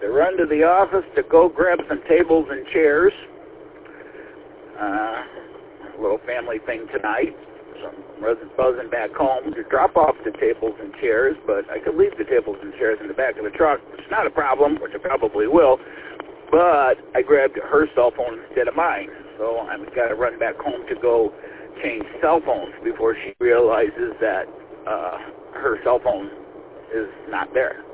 to run to the office to go grab some tables and chairs. A little family thing tonight. So I'm buzzing back home to drop off the tables and chairs, but I could leave the tables and chairs in the back of the truck. It's not a problem, which I probably will, but I grabbed her cell phone instead of mine. So I've got to run back home to go change cell phones before she realizes that her cell phone is not there.